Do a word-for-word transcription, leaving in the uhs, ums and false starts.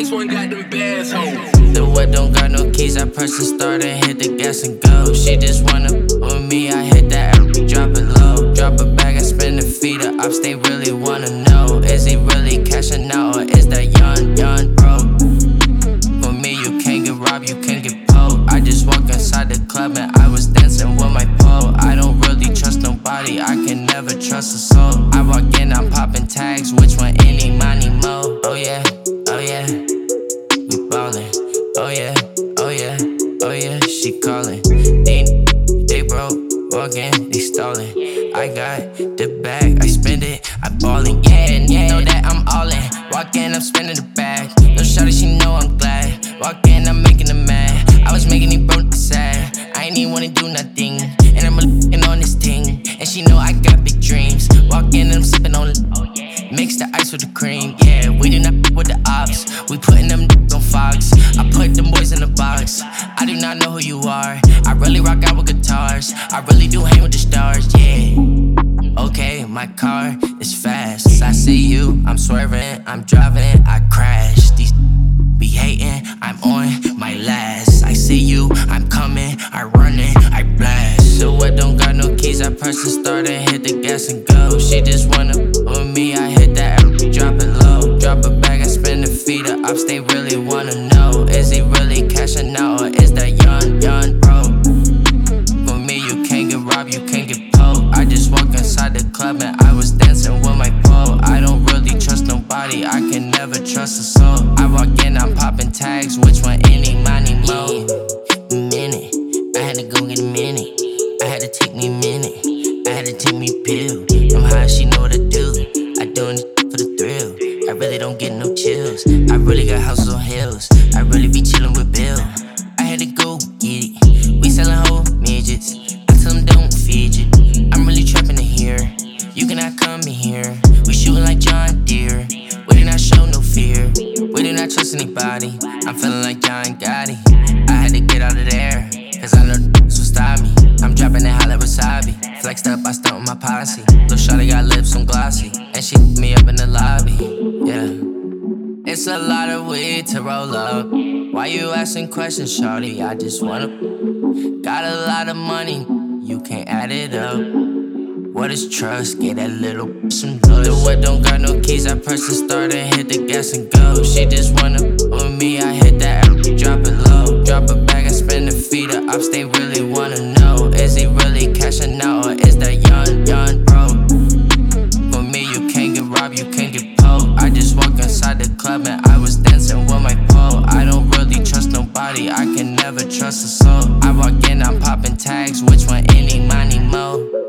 This one got them bass hoes. The whip don't got no keys, I press the start and hit the gas and go. She just wanna with me, I hit that air, drop it low. Drop it back, I spin the feet, the ops, they really wanna know. Is he really cashing out or is that young, young bro? For me, you can't get robbed, you can't get poked. I just walk inside the club and I was dancing with my pole. I don't really trust nobody, I can never trust a soul. I walk in, I'm popping tags, which one, any, money, mo? Oh yeah, oh yeah, we ballin'. Oh yeah, oh yeah, oh yeah, she callin'. They, they broke, walkin', they stallin'. I got the bag, I spend it, I ballin'. Yeah, yeah, know that I'm all in. Walk in, I'm spending the bag. No shawty, she know I'm glad. Walk in, I'm making them mad. I was making it broke sad. I ain't even wanna do nothing, and I'm looking on this thing. And she know I got big dreams. Walk in, and I'm sippin' on. Mix the ice with the cream. Yeah, we do not with the ops. We putting them on Fox. I put them boys in the box. I do not know who you are. I really rock out with guitars. I really do hang with the stars. Yeah. Okay, my car is fast. I see you, I'm swerving, I'm driving, I crash. These be hating, I'm on my last. I see you, I'm coming, I run it, I blast. So what don't got no keys, I press the start and hit the gas and go. She just wanna with me, I hit that air, drop it low. Drop it back, I spin the feet, the ops, they really wanna know. Is he really cashing out or is that young, young bro? For me, you can't get robbed, you can't get poked. I just walk inside the club and I was dancing with my pole. I don't really trust nobody, I can never trust a soul. I walk in, I'm popping tags, which one, any, money, mo? Minute, I had to go get a minute. I had to take me a minute, I had to take me a pill. I'm high, she know what I do. I doing this for the thrill. I really don't get no chills. I really got houses on hills. I really be chillin' with Bill. I had to go get it. We sellin' whole midgets. I tell them don't fidget. I'm really trappin' in here. You cannot come in here. We shootin' like John Deere. We do not show no fear. We do not trust anybody. I'm feeling like John Gotti. I had to get out of there, cause I know this will stop me. I'm dropping that hot like wasabi. Flexed up, I stunt with my posse. Lil' shawty got lips on glossy, and she hit me up in the lobby. Yeah, it's a lot of weed to roll up. Why you asking questions, shawty? I just wanna. Got a lot of money, you can't add it up. What is trust? Get that little some dust. The whip don't got no keys, I press the start and hit the gas and go. She just wanna with me, I hit that air, drop it low. Drop it back, I spin the feet, the ops, they really wanna know. Is he really cashing out or is that young, young bro? For me, you can't get robbed, you can't get poked. I just walk inside the club and I was dancing with my pole. I don't really trust nobody, I can never trust a soul. I walk in, I'm popping tags, which one, any, money, mo?